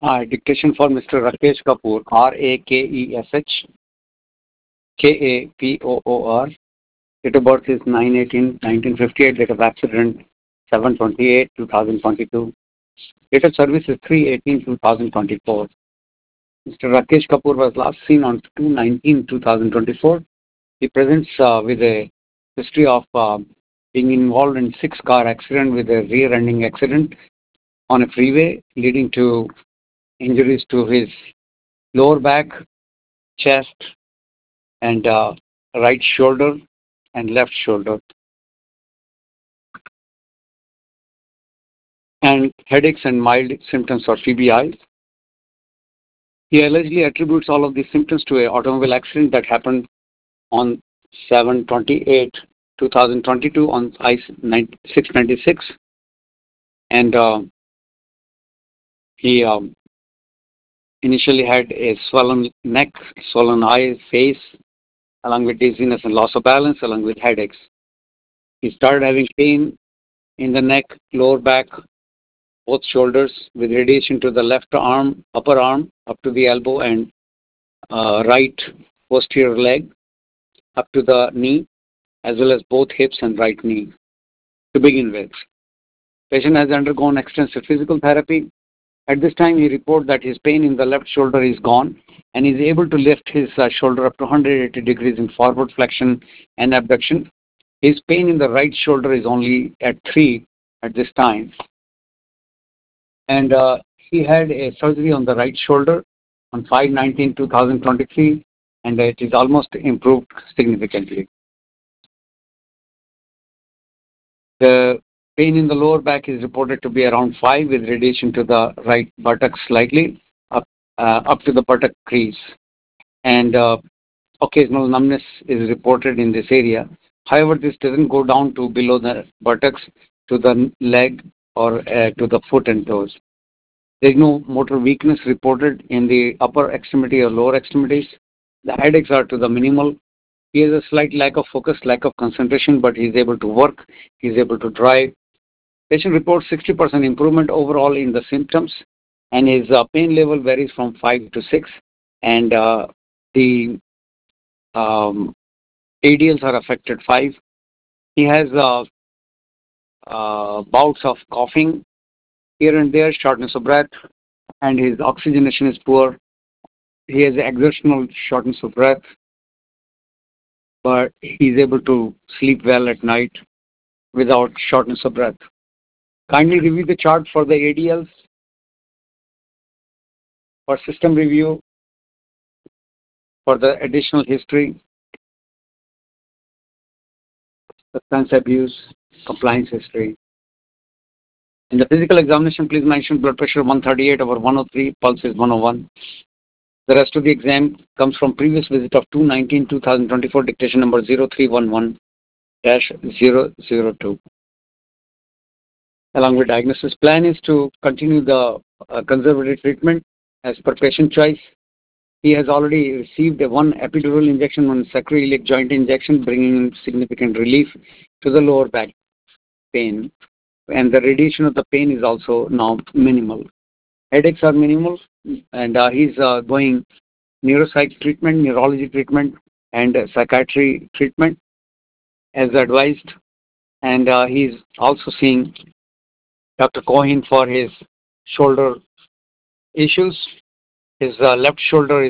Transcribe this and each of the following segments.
Dictation for Mr. Rakesh Kapoor, Rakesh Kapoor. Date of birth is 9/18/1958. Date of accident 7/28/2022. Date of service is 3/18/2024. Mr. Rakesh Kapoor was last seen on 2/19/2024. He presents with a history of being involved in 6-car accident with a rear-ending accident on a freeway, leading to injuries to his lower back, chest, and right shoulder and left shoulder, and headaches and mild symptoms of TBI. He allegedly attributes all of these symptoms to an automobile accident that happened on 7/28/2022 on I-696, and he initially had a swollen neck, swollen eye, face, along with dizziness and loss of balance, along with headaches. He started having pain in the neck, lower back, both shoulders, with radiation to the left arm, upper arm, up to the elbow, and right posterior leg, up to the knee, as well as both hips and right knee. To begin with, patient has undergone extensive physical therapy. At this time, he reports that his pain in the left shoulder is gone, and is able to lift his shoulder up to 180 degrees in forward flexion and abduction. His pain in the right shoulder is only at 3 at this time. And he had a surgery on the right shoulder on 5/19/2023, and it is almost improved significantly. The pain in the lower back is reported to be around 5, with radiation to the right buttock slightly, up to the buttock crease. And occasional numbness is reported in this area. However, this doesn't go down to below the buttocks, to the leg, or to the foot and toes. There is no motor weakness reported in the upper extremity or lower extremities. The headaches are to the minimal. He has a slight lack of focus, lack of concentration, but he is able to work. He is able to drive. Patient reports 60% improvement overall in the symptoms, and his pain level varies from 5 to 6, and the ADLs are affected 5. He has bouts of coughing here and there, shortness of breath, and his oxygenation is poor. He has exertional shortness of breath, but he is able to sleep well at night without shortness of breath. Kindly review the chart for the ADLs. For system review, for the additional history, substance abuse, compliance history. In the physical examination, please mention blood pressure 138/103, pulse is 101. The rest of the exam comes from previous visit of 2/19/2024, dictation number 0311-002. Along with diagnosis, plan is to continue the conservative treatment as per patient choice. He has already received one epidural injection, one sacroiliac joint injection, bringing in significant relief to the lower back pain, and the radiation of the pain is also now minimal. Headaches are minimal, and he's going neuropsych treatment, neurology treatment, and psychiatry treatment as advised. And he's also seeing Dr. Cohen for his shoulder issues. His left shoulder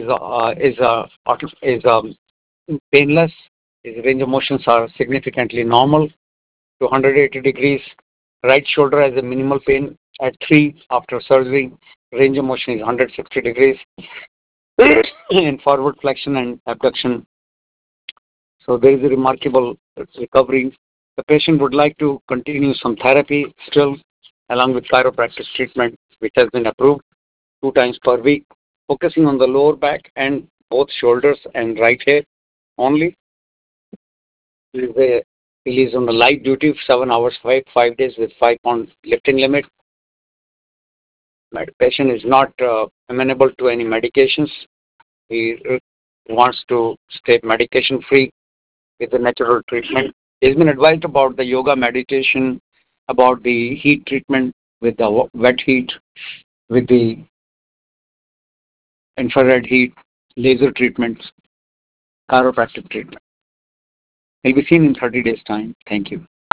is painless. His range of motions are significantly normal to 180 degrees. Right shoulder has a minimal pain at 3 after surgery. Range of motion is 160 degrees in forward flexion and abduction. So there is a remarkable recovery. The patient would like to continue some therapy still, along with chiropractic treatment, which has been approved 2 times per week, focusing on the lower back and both shoulders and right hip only. He is on the light duty of 7 hours, 5 days with 5-pound lifting limit. Patient is not amenable to any medications. He wants to stay medication free with the natural treatment. He's been advised about the yoga meditation, about the heat treatment with the wet heat, with the infrared heat, laser treatments, chiropractic treatment. He'll be seen in 30 days' time. Thank you.